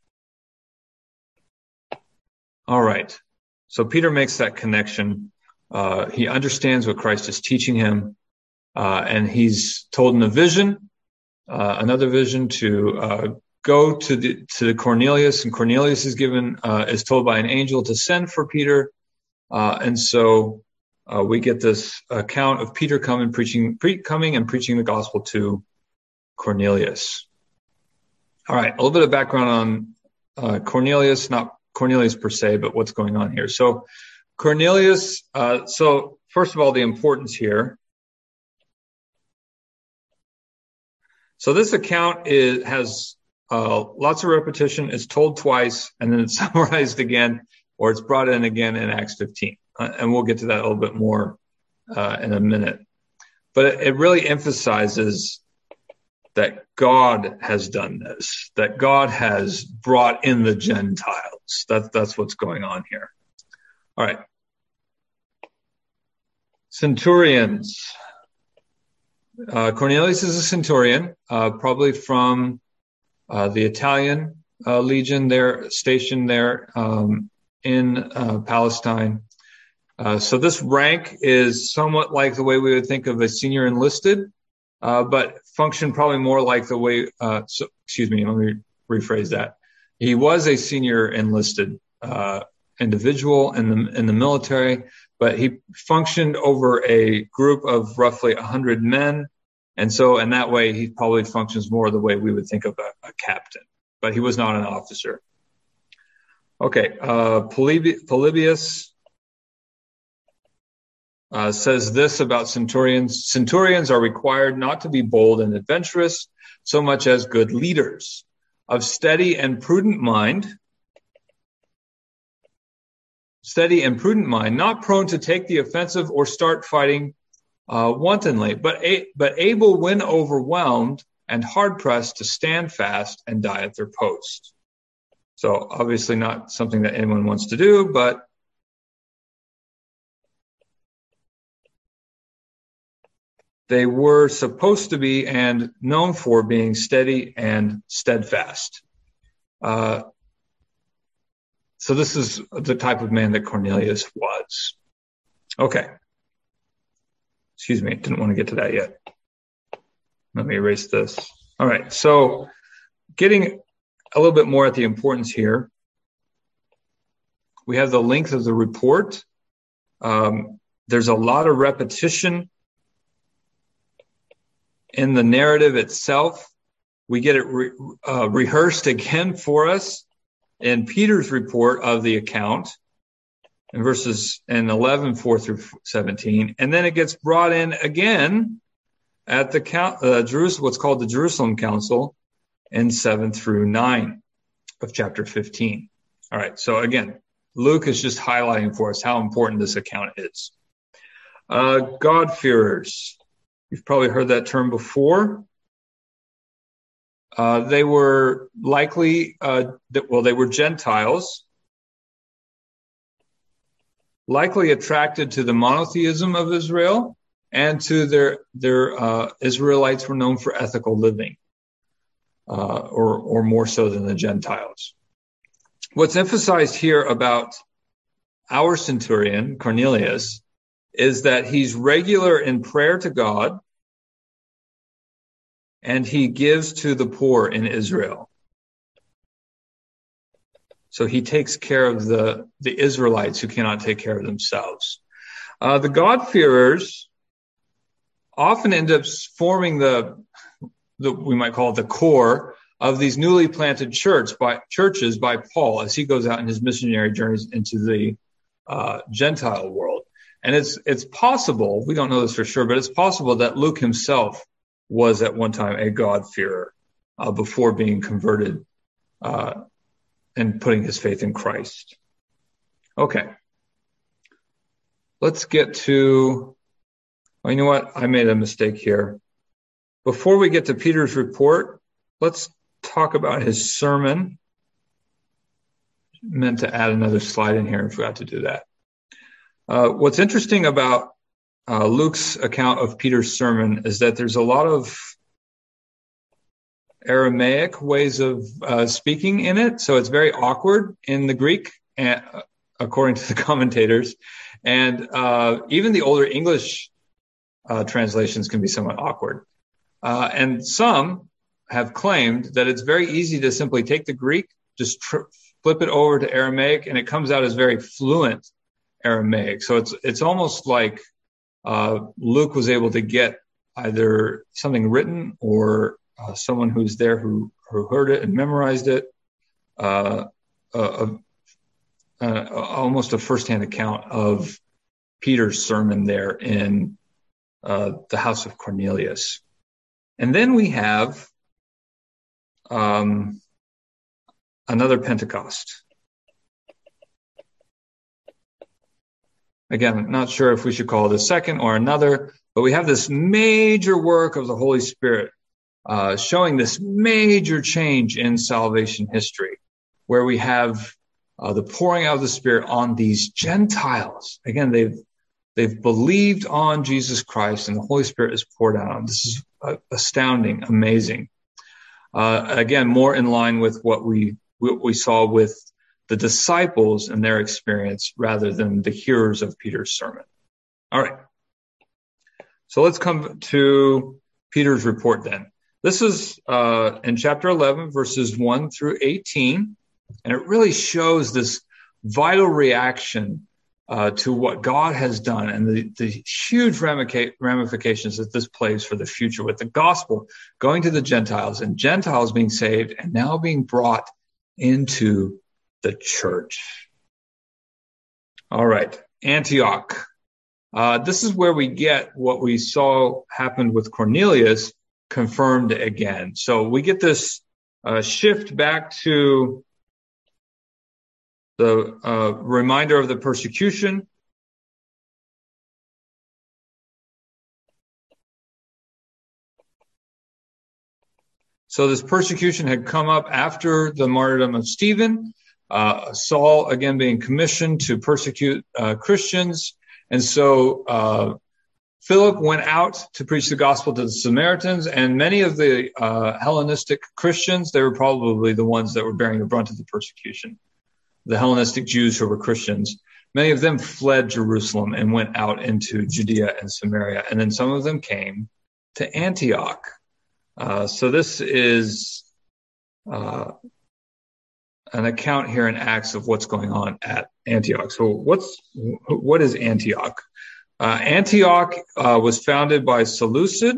A: All right. So Peter makes that connection. He understands what Christ is teaching him. And he's told in a vision, another vision, to go to Cornelius, and Cornelius is told by an angel to send for Peter. And so we get this account of Peter coming and preaching the gospel to Cornelius. All right, a little bit of background on Cornelius, not Cornelius per se, but what's going on here. So Cornelius, so first of all, the importance here. So this account has lots of repetition. It's told twice, and then it's summarized again, or it's brought in again in Acts 15. And we'll get to that a little bit more in a minute. But it really emphasizes that God has done this, that God has brought in the Gentiles. That's what's going on here. All right. Centurions. Cornelius is a centurion, probably from the Italian legion there, stationed there in Palestine. So this rank is somewhat like the way we would think of a senior enlisted, but function probably more like the way, let me rephrase that. He was a senior enlisted individual in the military, but he functioned over a group of roughly 100 men. And so in that way, he probably functions more the way we would think of a captain, but he was not an officer. Okay, Polybius says this about centurions. Centurions are required not to be bold and adventurous so much as good leaders, of steady and prudent mind, not prone to take the offensive or start fighting wantonly, but able when overwhelmed and hard-pressed to stand fast and die at their post. So obviously not something that anyone wants to do, but they were supposed to be and known for being steady and steadfast. So this is the type of man that Cornelius was. Okay. Excuse me, didn't want to get to that yet. Let me erase this. All right, so getting a little bit more at the importance here, we have the length of the report. There's a lot of repetition in the narrative itself. We get it rehearsed again for us in Peter's report of the account in verses 11, 4 through 17. And then it gets brought in again at the what's called the Jerusalem Council in 7 through 9 of chapter 15. All right. So again, Luke is just highlighting for us how important this account is. God-fearers. You've probably heard that term before. They were likely, they were Gentiles, likely attracted to the monotheism of Israel and to their Israelites were known for ethical living, or more so than the Gentiles. What's emphasized here about our centurion, Cornelius, is that he's regular in prayer to God, and he gives to the poor in Israel. So he takes care of the Israelites who cannot take care of themselves. The God-fearers often end up forming the we might call it the core of these newly planted churches by Paul as he goes out in his missionary journeys into the Gentile world. And it's possible, we don't know this for sure, but it's possible that Luke himself was at one time a God-fearer before being converted and putting his faith in Christ. Okay. Let's get to, you know what? I made a mistake here. Before we get to Peter's report, let's talk about his sermon. meant to add another slide in here and forgot to do that. What's interesting about Luke's account of Peter's sermon is that there's a lot of Aramaic ways of speaking in it, so it's very awkward in the Greek, according to the commentators. And even the older English translations can be somewhat awkward. And some have claimed that it's very easy to simply take the Greek, just flip it over to Aramaic, and it comes out as very fluent Aramaic. So it's almost like Luke was able to get either something written or someone who's there who heard it and memorized it, almost a firsthand account of Peter's sermon there in the house of Cornelius. And then we have another Pentecost. Again, I'm not sure if we should call it a second or another, but we have this major work of the Holy Spirit showing this major change in salvation history, where we have the pouring out of the Spirit on these Gentiles. Again, they've believed on Jesus Christ, and the Holy Spirit is poured out on them. This is astounding, amazing. Again, more in line with what we saw with the disciples and their experience rather than the hearers of Peter's sermon. All right. So let's come to Peter's report then. This is in chapter 11, verses 1 through 18, and it really shows this vital reaction to what God has done and the huge ramifications that this plays for the future with the gospel going to the Gentiles and Gentiles being saved and now being brought into the church. All right, Antioch. This is where we get what we saw happened with Cornelius confirmed again. So we get this shift back to the reminder of the persecution. So this persecution had come up after the martyrdom of Stephen. Saul, again, being commissioned to persecute Christians. And so Philip went out to preach the gospel to the Samaritans, and many of the Hellenistic Christians, they were probably the ones that were bearing the brunt of the persecution. The Hellenistic Jews who were Christians, many of them fled Jerusalem and went out into Judea and Samaria. And then some of them came to Antioch. So this is an account here in Acts of what's going on at Antioch. So what is Antioch? Antioch was founded by Seleucid.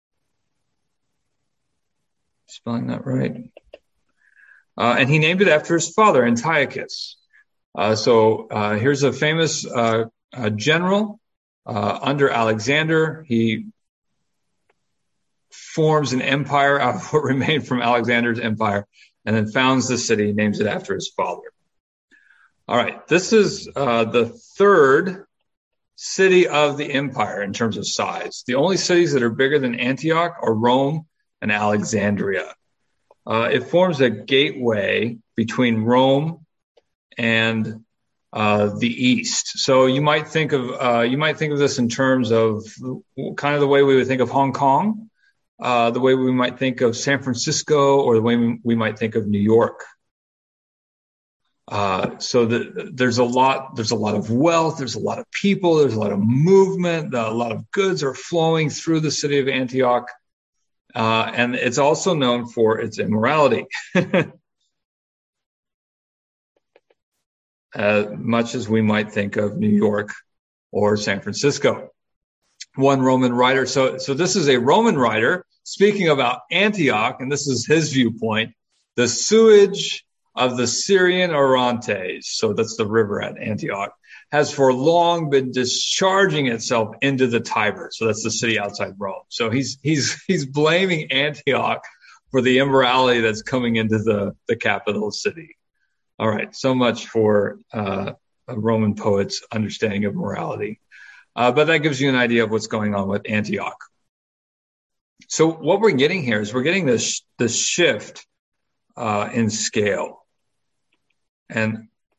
A: Spelling that right? And he named it after his father, Antiochus. So here's a famous general under Alexander. He forms an empire out of what remained from Alexander's empire, and then founds the city, names it after his father. All right, this is the third city of the empire in terms of size. The only cities that are bigger than Antioch are Rome and Alexandria. It forms a gateway between Rome and the east. So you might think of this in terms of kind of the way we would think of Hong Kong, the way we might think of San Francisco, or the way we might think of New York. So there's a lot of wealth, there's a lot of people, there's a lot of movement, a lot of goods are flowing through the city of Antioch. And it's also known for its immorality, much as we might think of New York or San Francisco. One Roman writer, so this is a Roman writer speaking about Antioch, and this is his viewpoint: the sewage of the Syrian Orontes, so that's the river at Antioch, has for long been discharging itself into the Tiber. So that's the city outside Rome. So he's blaming Antioch for the immorality that's coming into the capital city. All right, so much for a Roman poet's understanding of morality. But that gives you an idea of what's going on with Antioch. So what we're getting here is we're getting this shift in scale. And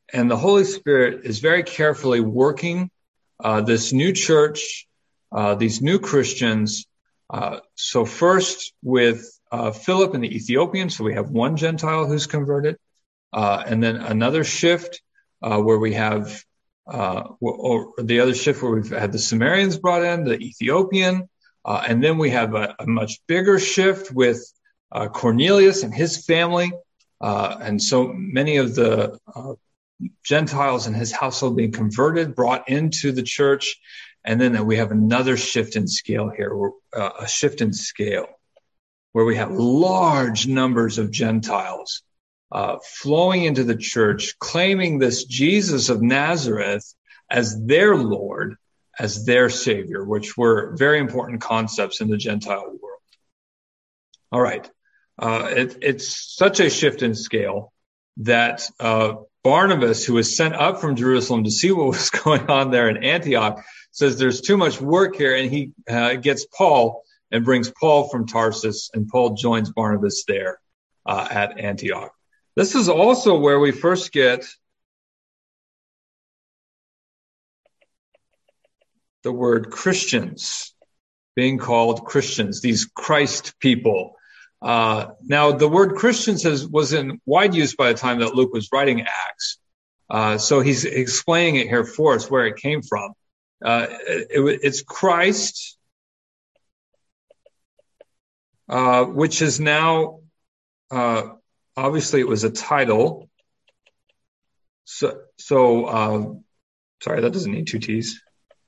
A: And the Holy Spirit is very carefully working this new church, these new Christians. So first with Philip and the Ethiopian, so we have one Gentile who's converted, and then another shift where we have, or the other shift where we've had the Samaritans brought in, the Ethiopian, and then we have a much bigger shift with Cornelius and his family, and so many of the Gentiles in his household being converted, brought into the church. And then we have another shift in scale here, a shift in scale where we have large numbers of Gentiles flowing into the church, claiming this Jesus of Nazareth as their Lord, as their Savior, which were very important concepts in the Gentile world. All right. It's such a shift in scale that Barnabas, who was sent up from Jerusalem to see what was going on there in Antioch, says there's too much work here, and he gets Paul and brings Paul from Tarsus, and Paul joins Barnabas there at Antioch. This is also where we first get the word Christians, being called Christians, these Christ people. Now, the word Christians was in wide use by the time that Luke was writing Acts. So he's explaining it here for us where it came from. It's Christ, which is now, obviously it was a title. So sorry, that doesn't need two T's.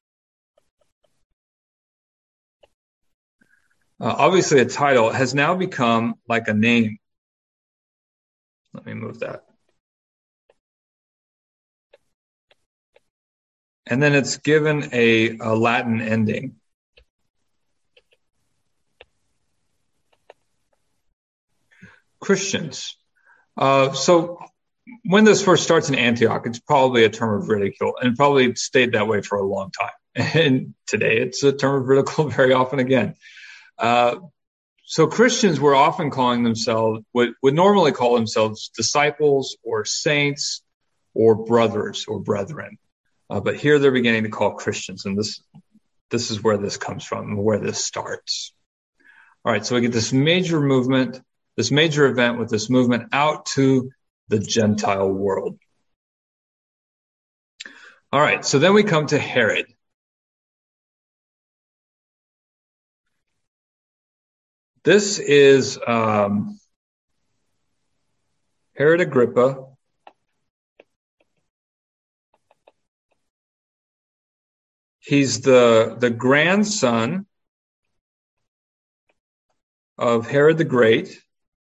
A: Obviously a title has now become like a name. Let me move that. And then it's given a Latin ending. Christians. So when this first starts in Antioch, it's probably a term of ridicule, and probably stayed that way for a long time. And today it's a term of ridicule very often again. So Christians were often calling themselves, would normally call themselves disciples or saints or brothers or brethren. But here they're beginning to call Christians, and this is where this comes from, where this starts. All right, so we get this major movement, this major event with this movement out to the Gentile world. All right, so then we come to Herod. This is Herod Agrippa. He's the grandson of Herod the Great.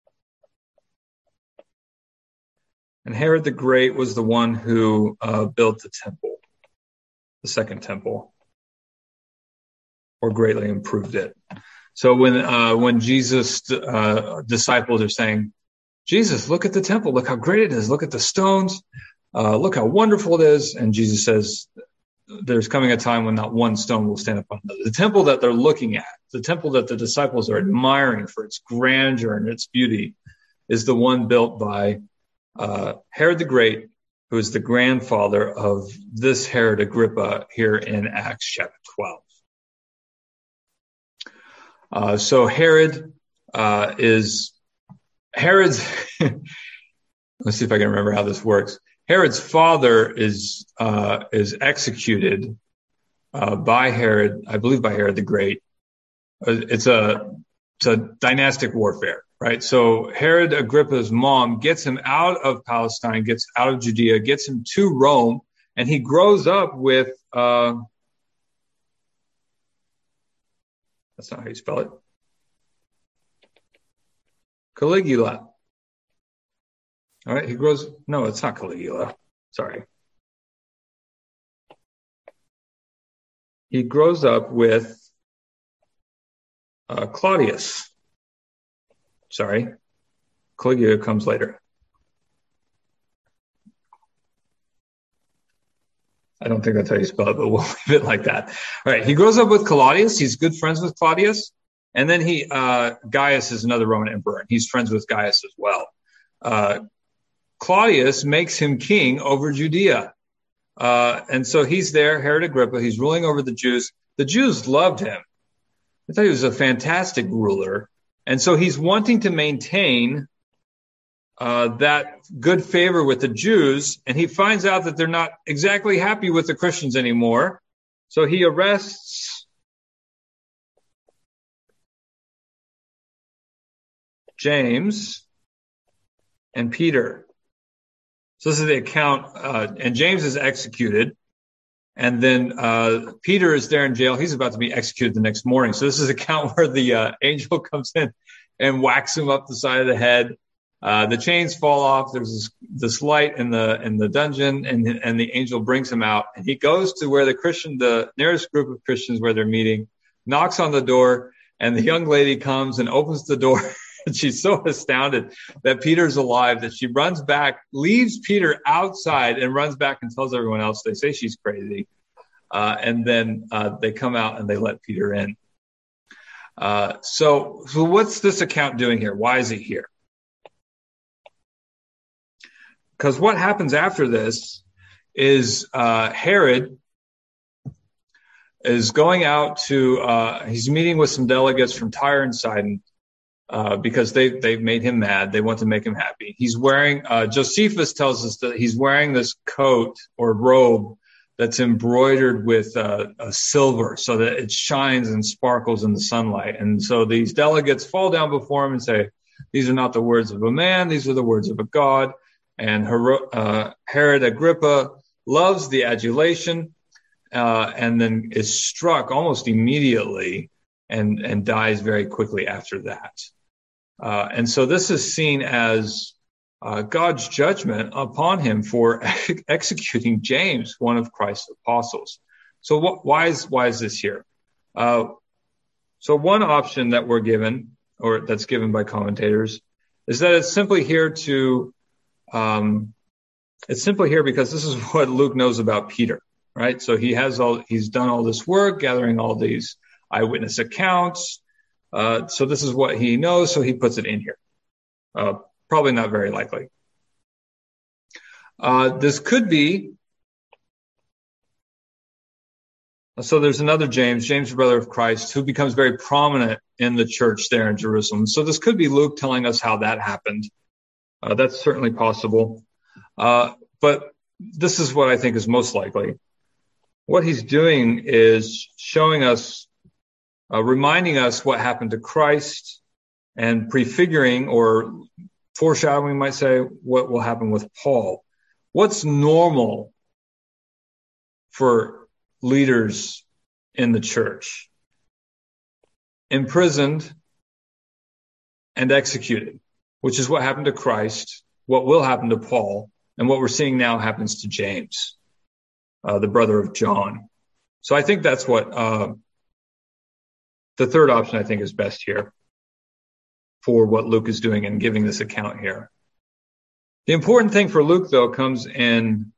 A: And Herod the Great was the one who built the temple, the second temple, or greatly improved it. So when Jesus' disciples are saying, Jesus, look at the temple, look how great it is, look at the stones, look how wonderful it is. And Jesus says, there's coming a time when not one stone will stand upon another. The temple that they're looking at, the temple that the disciples are admiring for its grandeur and its beauty, is the one built by Herod the Great, who is the grandfather of this Herod Agrippa here in Acts chapter 12. So Herod's, let's see if I can remember how this works. Herod's father is executed by Herod, I believe by Herod the Great. It's a dynastic warfare, right? So Herod Agrippa's mom gets him out of Palestine, gets out of Judea, gets him to Rome, and he grows up with that's not how you spell it. Caligula. All right, no, it's not Caligula. Sorry. He grows up with Claudius. Sorry. Caligula comes later. I don't think that's how you spell it, but we'll leave it like that. All right. He grows up with Claudius. He's good friends with Claudius. And then Gaius is another Roman emperor, and he's friends with Gaius as well. Claudius makes him king over Judea. And so he's there, Herod Agrippa, he's ruling over the Jews. The Jews loved him. I thought he was a fantastic ruler. And so he's wanting to maintain that good favor with the Jews, and he finds out that they're not exactly happy with the Christians anymore. So he arrests James and Peter. So this is the account, and James is executed, and then Peter is there in jail. He's about to be executed the next morning. So this is the account where the angel comes in and whacks him up the side of the head. The chains fall off. There's this light in the dungeon, and the angel brings him out. And he goes to where the nearest group of Christians where they're meeting, knocks on the door, and the young lady comes and opens the door. And she's so astounded that Peter's alive that she runs back, leaves Peter outside, and runs back and tells everyone else. They say she's crazy. And then they come out and they let Peter in. So what's this account doing here? Why is he here? Because what happens after this is Herod is going out to, he's meeting with some delegates from Tyre and Sidon because they've made him mad. They want to make him happy. He's wearing, Josephus tells us that he's wearing this coat or robe that's embroidered with silver so that it shines and sparkles in the sunlight. And so these delegates fall down before him and say, these are not the words of a man, these are the words of a God. And Herod Agrippa loves the adulation and then is struck almost immediately and dies very quickly after that. And so this is seen as God's judgment upon him for executing James, one of Christ's apostles. So why is this here? So one option that we're given, or that's given by commentators, is that it's simply here because this is what Luke knows about Peter, right? So he's done all this work, gathering all these eyewitness accounts. So this is what he knows, so he puts it in here. Probably not very likely. This could be, so there's another James, the brother of Christ, who becomes very prominent in the church there in Jerusalem. So this could be Luke telling us how that happened. That's certainly possible. But this is what I think is most likely. What he's doing is showing us, reminding us what happened to Christ and prefiguring or foreshadowing, might say, what will happen with Paul. What's normal for leaders in the church? Imprisoned and executed, which is what happened to Christ, what will happen to Paul, and what we're seeing now happens to James, the brother of John. So I think that's what the third option I think is best here for what Luke is doing and giving this account here. The important thing for Luke, though, comes in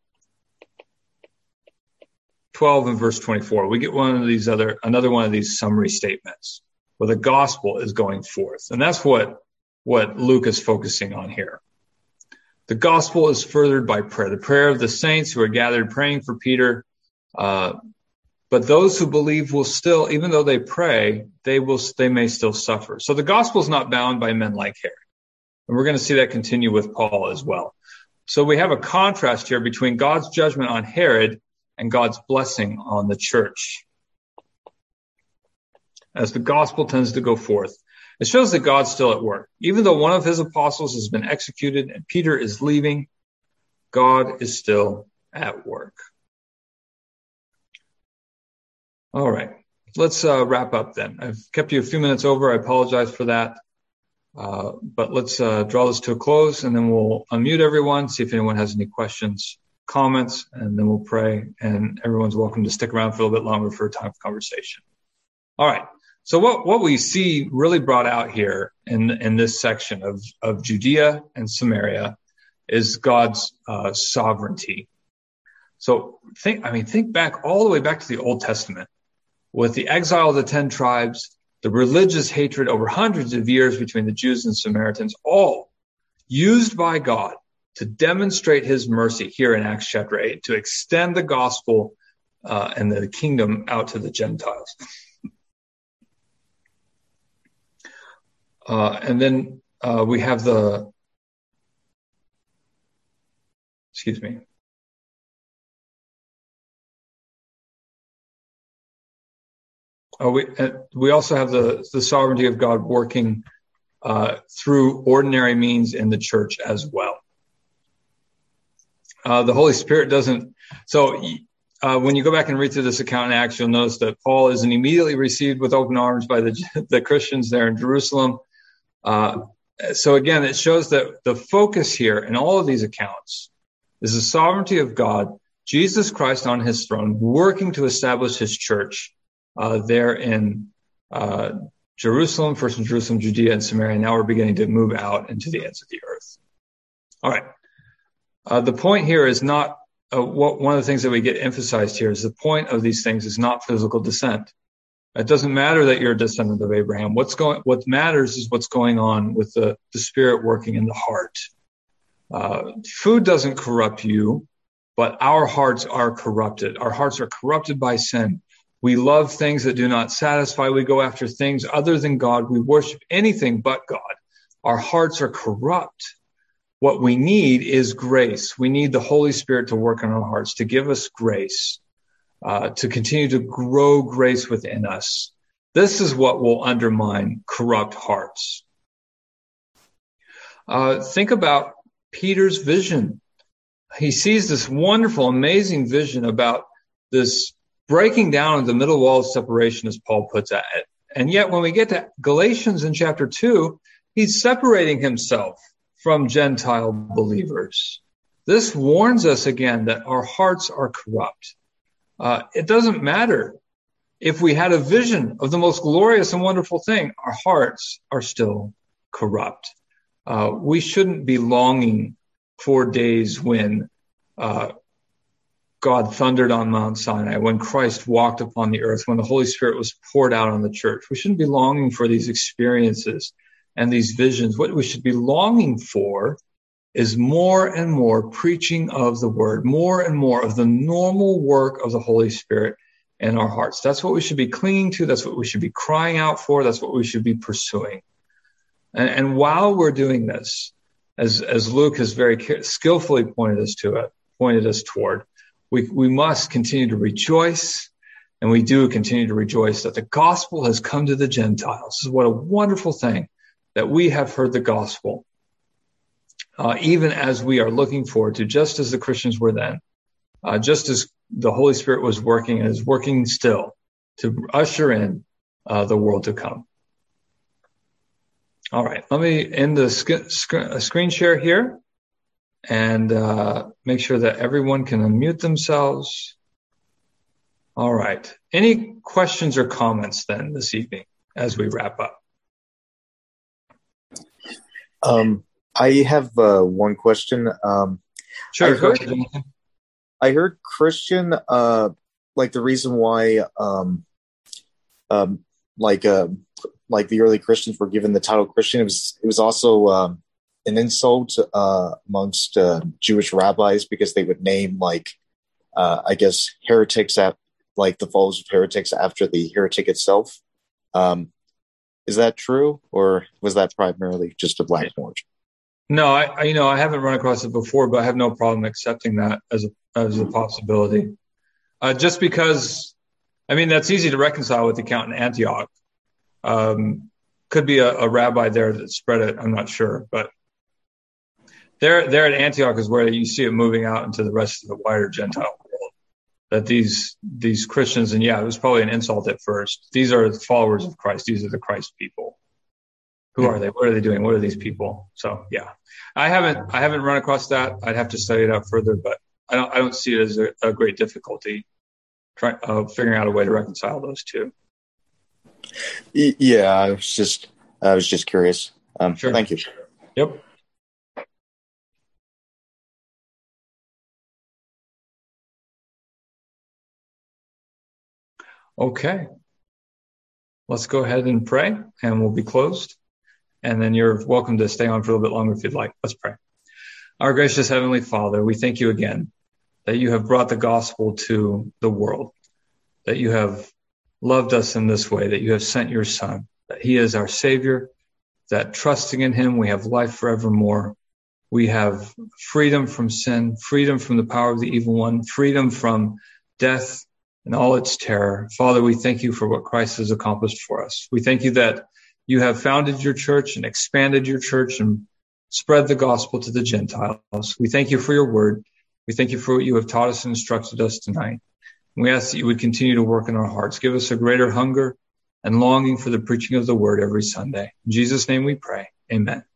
A: 12 and verse 24. We get another one of these summary statements where the gospel is going forth. And that's what Luke is focusing on here. The gospel is furthered by prayer, the prayer of the saints who are gathered praying for Peter. But those who believe will still, even though they pray, they may still suffer. So the gospel is not bound by men like Herod. And we're going to see that continue with Paul as well. So we have a contrast here between God's judgment on Herod and God's blessing on the church. As the gospel tends to go forth, it shows that God's still at work. Even though one of his apostles has been executed and Peter is leaving, God is still at work. All right, let's wrap up then. I've kept you a few minutes over. I apologize for that. But let's draw this to a close, and then we'll unmute everyone, see if anyone has any questions, comments, and then we'll pray. And everyone's welcome to stick around for a little bit longer for a time of conversation. All right. So what we see really brought out here in this section of Judea and Samaria is God's sovereignty. So think back all the way back to the Old Testament with the exile of the 10 tribes, the religious hatred over hundreds of years between the Jews and Samaritans, all used by God to demonstrate his mercy here in Acts chapter 8, to extend the gospel and the kingdom out to the Gentiles. And then we have we also have the sovereignty of God working through ordinary means in the church as well. The Holy Spirit doesn't. So when you go back and read through this account in Acts, you'll notice that Paul isn't immediately received with open arms by the Christians there in Jerusalem. So again, it shows that the focus here in all of these accounts is the sovereignty of God, Jesus Christ on his throne, working to establish his church there in Jerusalem, first in Jerusalem, Judea, and Samaria. Now we're beginning to move out into the ends of the earth. All right. The point here is not one of the things that we get emphasized here is the point of these things is not physical descent. It doesn't matter that you're a descendant of Abraham. What matters is what's going on with the Spirit working in the heart. Food doesn't corrupt you, but our hearts are corrupted. Our hearts are corrupted by sin. We love things that do not satisfy. We go after things other than God. We worship anything but God. Our hearts are corrupt. What we need is grace. We need the Holy Spirit to work on our hearts, to give us grace, to continue to grow grace within us. This is what will undermine corrupt hearts. Think about Peter's vision. He sees this wonderful, amazing vision about this breaking down of the middle wall of separation, as Paul puts it. And yet when we get to Galatians in chapter 2, he's separating himself from Gentile believers. This warns us again that our hearts are corrupt. It doesn't matter if we had a vision of the most glorious and wonderful thing, our hearts are still corrupt. We shouldn't be longing for days when God thundered on Mount Sinai, when Christ walked upon the earth, when the Holy Spirit was poured out on the church. We shouldn't be longing for these experiences and these visions. What we should be longing for is more and more preaching of the word, more and more of the normal work of the Holy Spirit in our hearts. That's what we should be clinging to. That's what we should be crying out for. That's what we should be pursuing. And while we're doing this, as Luke has very skillfully pointed us toward, we must continue to rejoice, and we do continue to rejoice that the gospel has come to the Gentiles. This is what a wonderful thing that we have heard the gospel, even as we are looking forward to, just as the Christians were then, just as the Holy Spirit was working and is working still to usher in the world to come. All right, let me end the screen share here and make sure that everyone can unmute themselves. All right. Any questions or comments then this evening as we wrap up?
C: I have one question.
A: Sure.
C: I heard Christian, like the reason why, like the early Christians were given the title Christian, it was also an insult amongst Jewish rabbis, because they would name I guess heretics at like the followers of heretics after the heretic itself. Is that true, or was that primarily just a black margin?
A: No, I haven't run across it before, but I have no problem accepting that as a possibility. Just because, that's easy to reconcile with the account in Antioch. Could be a rabbi there that spread it. I'm not sure, but there at Antioch is where you see it moving out into the rest of the wider Gentile world. That these Christians, and it was probably an insult at first. These are the followers of Christ. These are the Christ people. Who are they? What are they doing? What are these people? So I haven't run across that. I'd have to study it out further, but I don't see it as a great difficulty figuring out a way to reconcile those two.
C: Yeah, I was just curious.
A: Sure.
C: Thank you.
A: Yep. Okay. Let's go ahead and pray, and we'll be closed. And then you're welcome to stay on for a little bit longer if you'd like. Let's pray. Our gracious Heavenly Father, we thank you again that you have brought the gospel to the world, that you have loved us in this way, that you have sent your Son, that he is our Savior, that trusting in him we have life forevermore. We have freedom from sin, freedom from the power of the evil one, freedom from death and all its terror. Father, we thank you for what Christ has accomplished for us. We thank you that you have founded your church and expanded your church and spread the gospel to the Gentiles. We thank you for your word. We thank you for what you have taught us and instructed us tonight. We ask that you would continue to work in our hearts. Give us a greater hunger and longing for the preaching of the word every Sunday. In Jesus' name we pray. Amen.